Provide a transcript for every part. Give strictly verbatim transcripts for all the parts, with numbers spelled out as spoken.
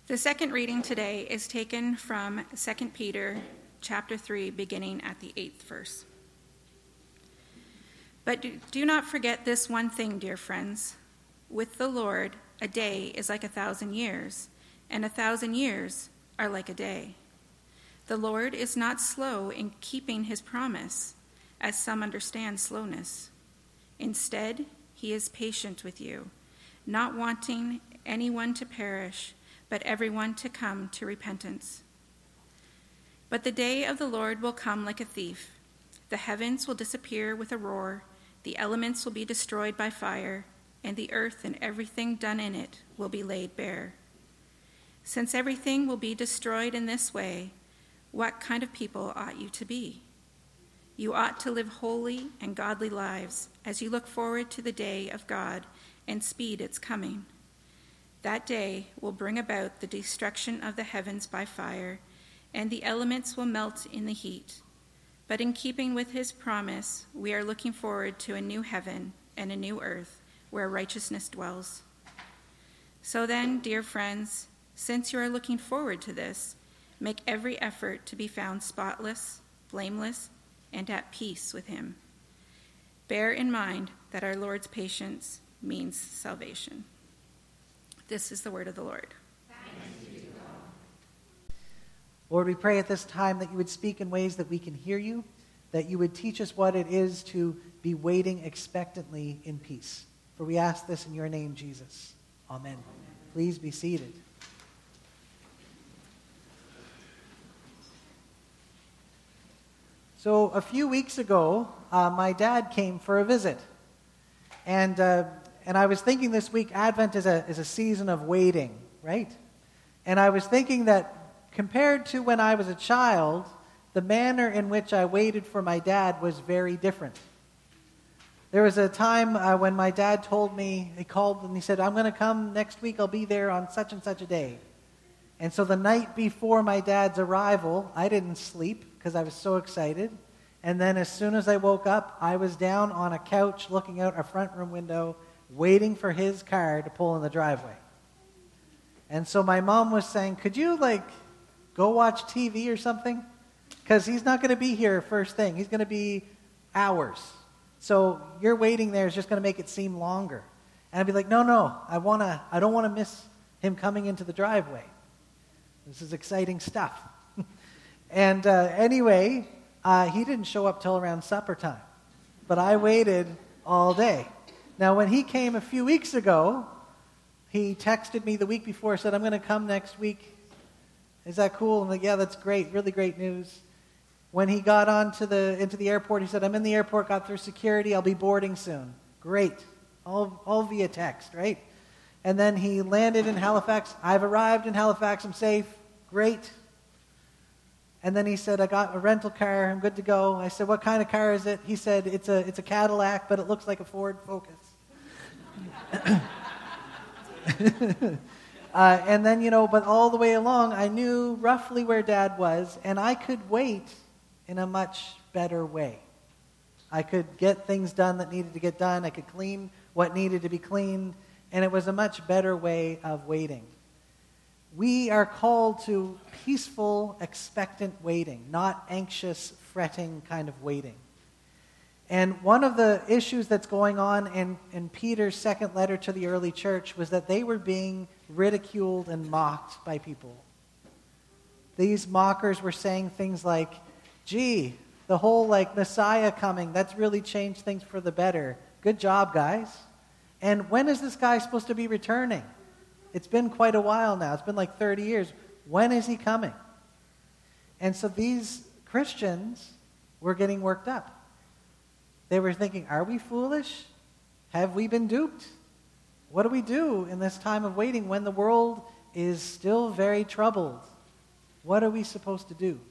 The second reading today is taken from Second Peter chapter three, beginning at the eighth verse. But do, do not forget this one thing, dear friends. With the Lord, a day is like a thousand years, and a thousand years are like a day. The Lord is not slow in keeping his promise, as some understand slowness. Instead, he is patient with you, not wanting anyone to perish, but everyone to come to repentance. But the day of the Lord will come like a thief. The heavens will disappear with a roar, the elements will be destroyed by fire, and the earth and everything done in it will be laid bare. Since everything will be destroyed in this way, what kind of people ought you to be? You ought to live holy and godly lives as you look forward to the day of God and speed its coming. That day will bring about the destruction of the heavens by fire, and the elements will melt in the heat. But in keeping with his promise, we are looking forward to a new heaven and a new earth where righteousness dwells. So then, dear friends, since you are looking forward to this, make every effort to be found spotless, blameless, and at peace with him. Bear in mind that our Lord's patience means salvation. This is the word of the Lord. Thanks be to God. Lord, we pray at this time that you would speak in ways that we can hear you, that you would teach us what it is to be waiting expectantly in peace. For we ask this in your name, Jesus. Amen. Amen. Please be seated. So a few weeks ago, uh, my dad came for a visit. And uh, and I was thinking this week, Advent is a is a season of waiting, right? And I was thinking that compared to when I was a child, the manner in which I waited for my dad was very different. There was a time uh, when my dad told me, he called and he said, I'm going to come next week, I'll be there on such and such a day. And so the night before my dad's arrival, I didn't sleep because I was so excited. And then as soon as I woke up, I was down on a couch looking out a front room window, waiting for his car to pull in the driveway. And so my mom was saying, could you, like, go watch T V or something? Because he's not going to be here first thing. He's going to be hours. So your waiting there is just going to make it seem longer. And I'd be like, no, no, I want to. I don't want to miss him coming into the driveway. This is exciting stuff. and uh, anyway, uh, he didn't show up till around supper time. But I waited all day. Now, when he came a few weeks ago, he texted me the week before, said, I'm going to come next week. Is that cool? I'm like, yeah, that's great. Really great news. When he got onto the into the airport, he said, I'm in the airport, got through security, I'll be boarding soon. Great. All, all via text, right? And then he landed in Halifax. I've arrived in Halifax. I'm safe. Great. And then he said, I got a rental car. I'm good to go. I said, what kind of car is it? He said, it's a it's a Cadillac, but it looks like a Ford Focus. uh, and then, you know, but all the way along, I knew roughly where Dad was, and I could wait in a much better way. I could get things done that needed to get done. I could clean what needed to be cleaned, and it was a much better way of waiting. We are called to peaceful, expectant waiting, not anxious, fretting kind of waiting. And one of the issues that's going on in, in Peter's second letter to the early church was that they were being ridiculed and mocked by people. These mockers were saying things like, gee, the whole like Messiah coming, that's really changed things for the better. Good job, guys. And when is this guy supposed to be returning? It's been quite a while now. It's been like thirty years. When is he coming? And so these Christians were getting worked up. They were thinking, are we foolish? Have we been duped? What do we do in this time of waiting when the world is still very troubled? What are we supposed to do?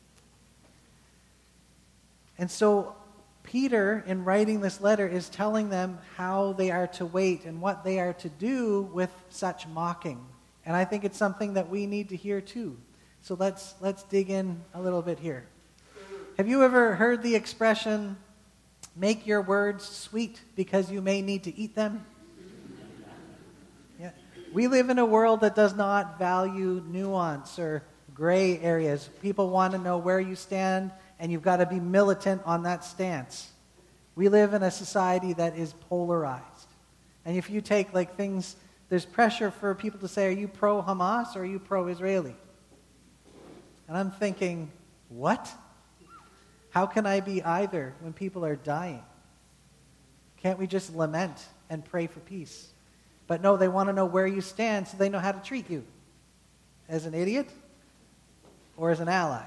And so Peter, in writing this letter, is telling them how they are to wait and what they are to do with such mocking. And I think it's something that we need to hear too. So let's let's dig in a little bit here. Have you ever heard the expression, make your words sweet because you may need to eat them? Yeah. We live in a world that does not value nuance or gray areas. People want to know where you stand, and you've got to be militant on that stance. We live in a society that is polarized. And if you take like things, there's pressure for people to say, are you pro-Hamas or are you pro-Israeli? And I'm thinking, what? How can I be either when people are dying? Can't we just lament and pray for peace? But no, they want to know where you stand so they know how to treat you. As an idiot or as an ally.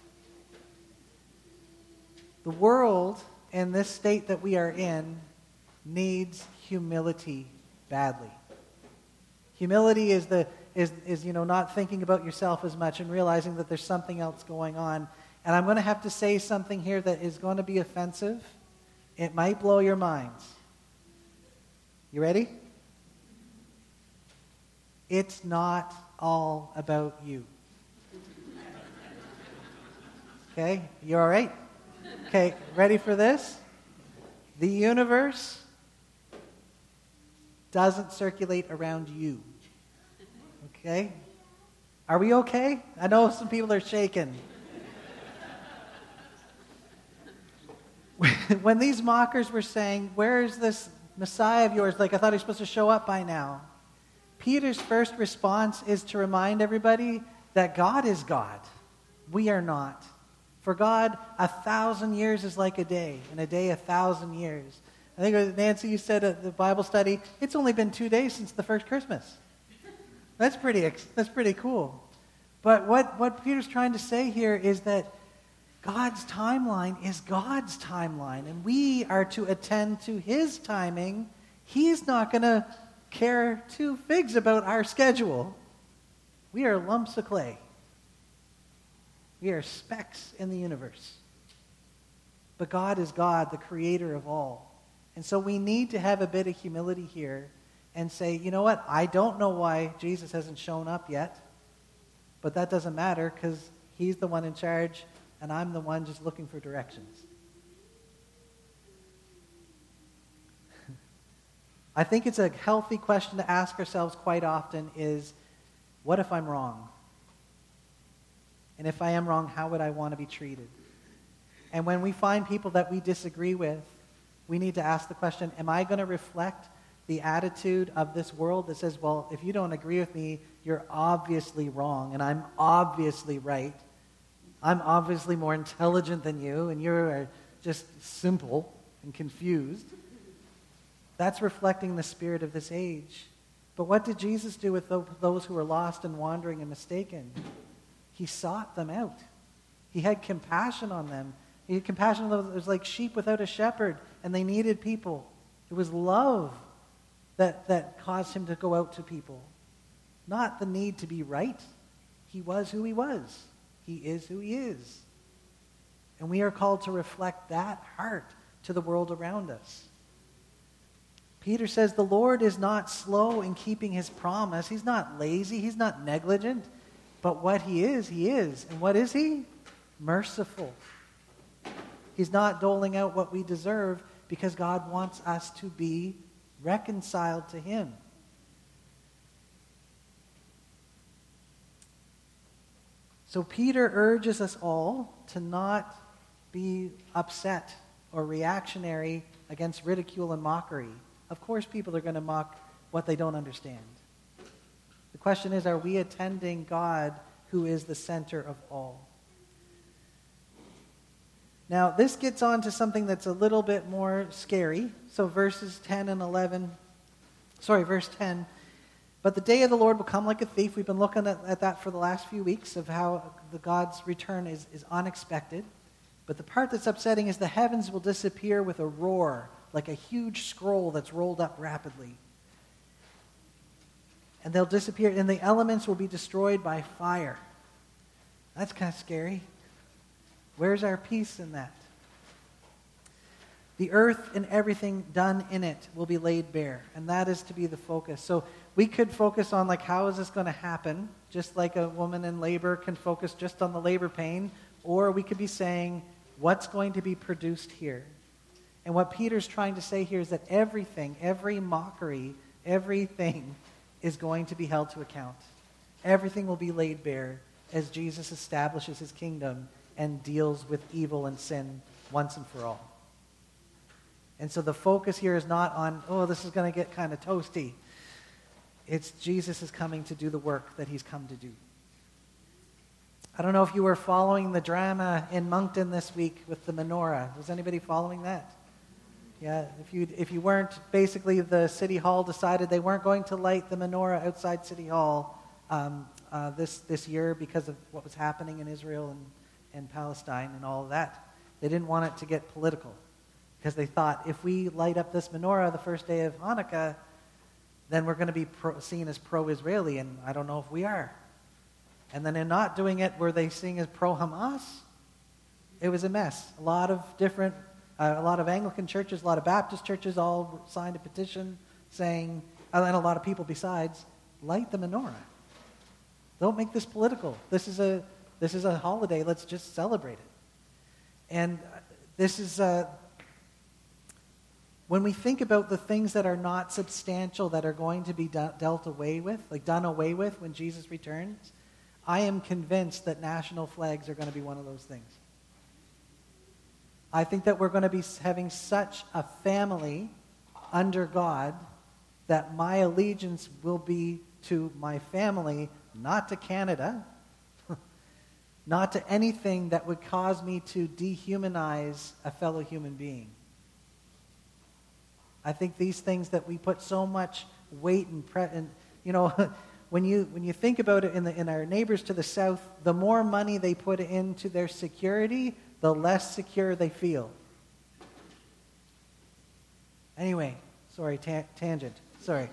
The world in this state that we are in needs humility badly. Humility is the is is you know not thinking about yourself as much and realizing that there's something else going on. And I'm going to have to say something here that is going to be offensive. It might blow your minds. You ready? It's not all about you. Okay? You all right? Okay, ready for this? The universe doesn't circulate around you. Okay? Are we okay? I know some people are shaking. When these mockers were saying, where is this Messiah of yours? Like, I thought he was supposed to show up by now. Peter's first response is to remind everybody that God is God. We are not. For God, a thousand years is like a day, and a day a thousand years. I think it was Nancy, you said at the Bible study, it's only been two days since the first Christmas. That's pretty, that's pretty cool. But what, what Peter's trying to say here is that God's timeline is God's timeline, and we are to attend to his timing. He's not going to care two figs about our schedule. We are lumps of clay. We are specks in the universe. But God is God, the creator of all. And so we need to have a bit of humility here and say, you know what, I don't know why Jesus hasn't shown up yet, but that doesn't matter because he's the one in charge and I'm the one just looking for directions. I think it's a healthy question to ask ourselves quite often is, what if I'm wrong? And if I am wrong, how would I want to be treated? And when we find people that we disagree with, we need to ask the question, am I going to reflect the attitude of this world that says, well, if you don't agree with me, you're obviously wrong, and I'm obviously right. I'm obviously more intelligent than you, and you're just simple and confused. That's reflecting the spirit of this age. But what did Jesus do with those who were lost and wandering and mistaken? He sought them out. He had compassion on them. He had compassion on them. It was like sheep without a shepherd, and they needed people. It was love that, that caused him to go out to people. Not the need to be right. He was who he was. He is who he is. And we are called to reflect that heart to the world around us. Peter says the Lord is not slow in keeping his promise. He's not lazy. He's not negligent. But what he is, he is. And what is he? Merciful. He's not doling out what we deserve because God wants us to be reconciled to him. So Peter urges us all to not be upset or reactionary against ridicule and mockery. Of course people are going to mock what they don't understand. The question is, are we attending God who is the center of all? Now, this gets on to something that's a little bit more scary. So verses ten and eleven, sorry, verse ten. But the day of the Lord will come like a thief. We've been looking at, at that for the last few weeks of how the God's return is, is unexpected. But the part that's upsetting is the heavens will disappear with a roar, like a huge scroll that's rolled up rapidly. And they'll disappear, and the elements will be destroyed by fire. That's kind of scary. Where's our peace in that? The earth and everything done in it will be laid bare, and that is to be the focus. So we could focus on, like, how is this going to happen? Just like a woman in labor can focus just on the labor pain, or we could be saying, what's going to be produced here? And what Peter's trying to say here is that everything, every mockery, everything is going to be held to account. Everything will be laid bare as Jesus establishes his kingdom and deals with evil and sin once and for all. And so the focus here is not on, oh, this is going to get kind of toasty. It's Jesus is coming to do the work that he's come to do. I don't know if you were following the drama in Moncton this week with the menorah. Was anybody following that? Yeah, if you if you weren't, basically the City Hall decided they weren't going to light the menorah outside City Hall um, uh, this, this year because of what was happening in Israel and, and Palestine and all of that. They didn't want it to get political because they thought if we light up this menorah the first day of Hanukkah, then we're going to be pro, seen as pro-Israeli, and I don't know if we are. And then in not doing it, were they seen as pro-Hamas? It was a mess. A lot of different, uh, a lot of Anglican churches, a lot of Baptist churches all signed a petition saying, and a lot of people besides, light the menorah. Don't make this political. This is a this is a holiday. Let's just celebrate it. And this is uh, when we think about the things that are not substantial, that are going to be de- dealt away with, like done away with when Jesus returns, I am convinced that national flags are going to be one of those things. I think that we're going to be having such a family under God that my allegiance will be to my family, not to Canada, not to anything that would cause me to dehumanize a fellow human being. I think these things that we put so much weight and, pre- and you know, when you when you think about it in the in our neighbors to the south, the more money they put into their security, the less secure they feel. Anyway, sorry, ta- tangent. Sorry.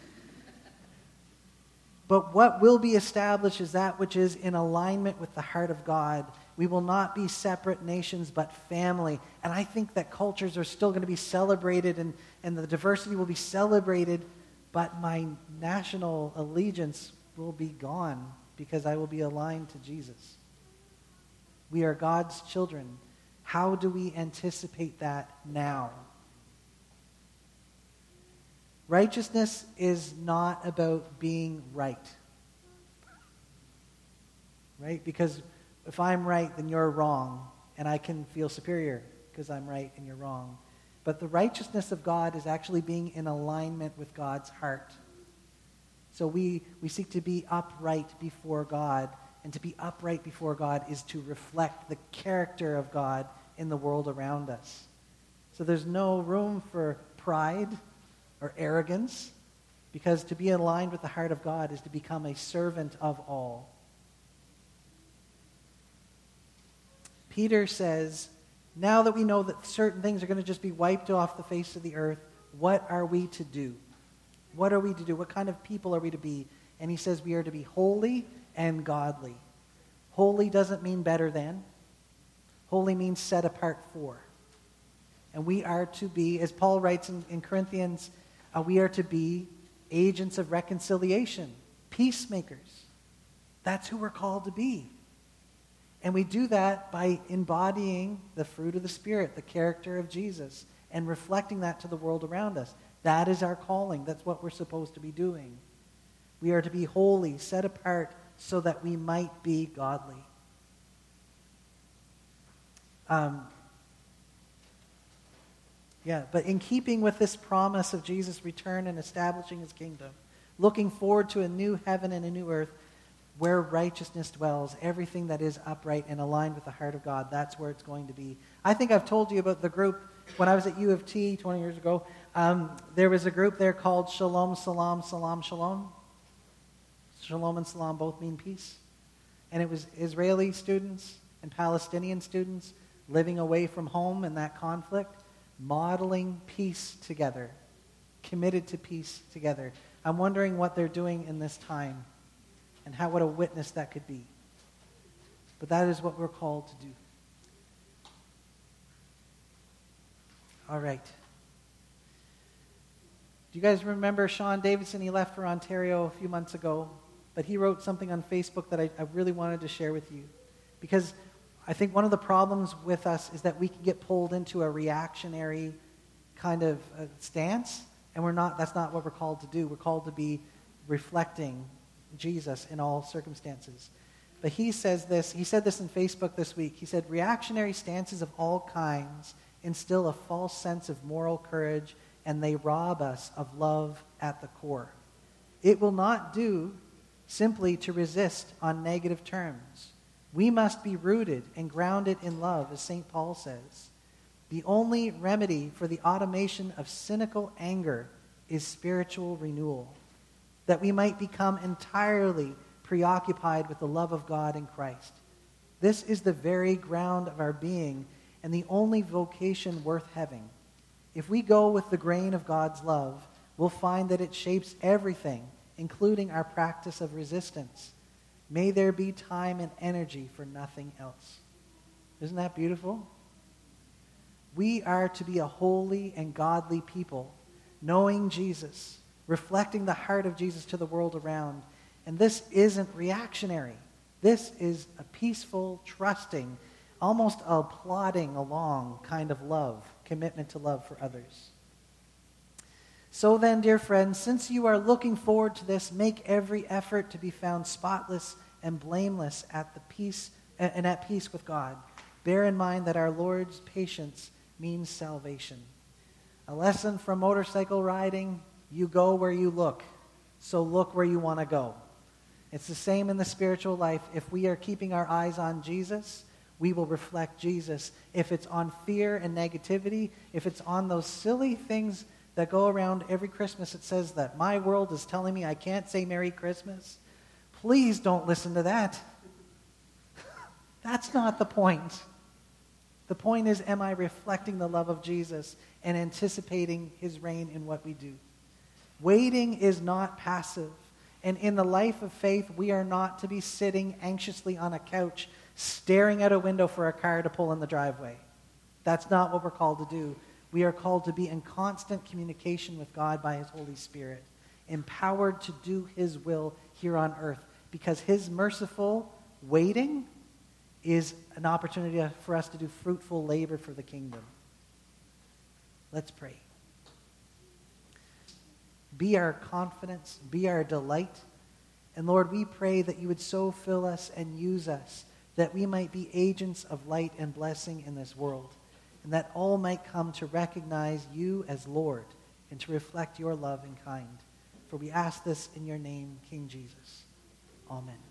But what will be established is that which is in alignment with the heart of God. We will not be separate nations, but family. And I think that cultures are still going to be celebrated, and, and the diversity will be celebrated, but my national allegiance will be gone because I will be aligned to Jesus. We are God's children. How do we anticipate that now? Righteousness is not about being right. Right? Because if I'm right, then you're wrong, and I can feel superior because I'm right and you're wrong. But the righteousness of God is actually being in alignment with God's heart. So we, we seek to be upright before God, and to be upright before God is to reflect the character of God in the world around us. So there's no room for pride or arrogance, because to be aligned with the heart of God is to become a servant of all. Peter says, now that we know that certain things are going to just be wiped off the face of the earth, what are we to do? What are we to do? What kind of people are we to be? And he says we are to be holy and godly. Holy doesn't mean better than. Holy means set apart for. And we are to be, as Paul writes in, in Corinthians, uh, we are to be agents of reconciliation, peacemakers. That's who we're called to be. And we do that by embodying the fruit of the Spirit, the character of Jesus, and reflecting that to the world around us. That is our calling. That's what we're supposed to be doing. We are to be holy, set apart, so that we might be godly. Um, yeah, but in keeping with this promise of Jesus' return and establishing his kingdom, looking forward to a new heaven and a new earth, where righteousness dwells, everything that is upright and aligned with the heart of God, that's where it's going to be. I think I've told you about the group when I was at U of T twenty years ago. Um, there was a group there called Shalom, Salam, Salam, Shalom. Shalom and Salam both mean peace. And it was Israeli students and Palestinian students living away from home in that conflict, modeling peace together, committed to peace together. I'm wondering what they're doing in this time, and how what a witness that could be. But that is what we're called to do. All right. Do you guys remember Sean Davidson? He left for Ontario a few months ago, but he wrote something on Facebook that I, I really wanted to share with you. Because I think one of the problems with us is that we can get pulled into a reactionary kind of uh, stance, and we're not. That's not what we're called to do. We're called to be reflecting Jesus in all circumstances. But he says this, he said this in Facebook this week. He said, reactionary stances of all kinds instill a false sense of moral courage, and they rob us of love at the core. It will not do simply to resist on negative terms. We must be rooted and grounded in love, as Saint Paul says. The only remedy for the automation of cynical anger is spiritual renewal, that we might become entirely preoccupied with the love of God in Christ. This is the very ground of our being and the only vocation worth having. If we go with the grain of God's love, we'll find that it shapes everything, including our practice of resistance. May there be time and energy for nothing else. Isn't that beautiful? We are to be a holy and godly people, knowing Jesus, reflecting the heart of Jesus to the world around. And this isn't reactionary. This is a peaceful, trusting, almost a plodding along kind of love, commitment to love for others. So then, dear friends, since you are looking forward to this, make every effort to be found spotless and blameless at the peace and at peace with God. Bear in mind that our Lord's patience means salvation. A lesson from motorcycle riding: you go where you look, so look where you want to go. It's the same in the spiritual life. If we are keeping our eyes on Jesus, we will reflect Jesus. If it's on fear and negativity, if it's on those silly things that go around every Christmas, it says that my world is telling me I can't say Merry Christmas, please don't listen to that. That's not the point. The point is, am I reflecting the love of Jesus and anticipating his reign in what we do? Waiting is not passive. And in the life of faith, we are not to be sitting anxiously on a couch, staring out a window for a car to pull in the driveway. That's not what we're called to do. We are called to be in constant communication with God by his Holy Spirit, empowered to do his will here on earth, because his merciful waiting is an opportunity for us to do fruitful labor for the kingdom. Let's pray. Be our confidence, be our delight. And Lord, we pray that you would so fill us and use us that we might be agents of light and blessing in this world, and that all might come to recognize you as Lord and to reflect your love and kind. For we ask this in your name, King Jesus. Amen.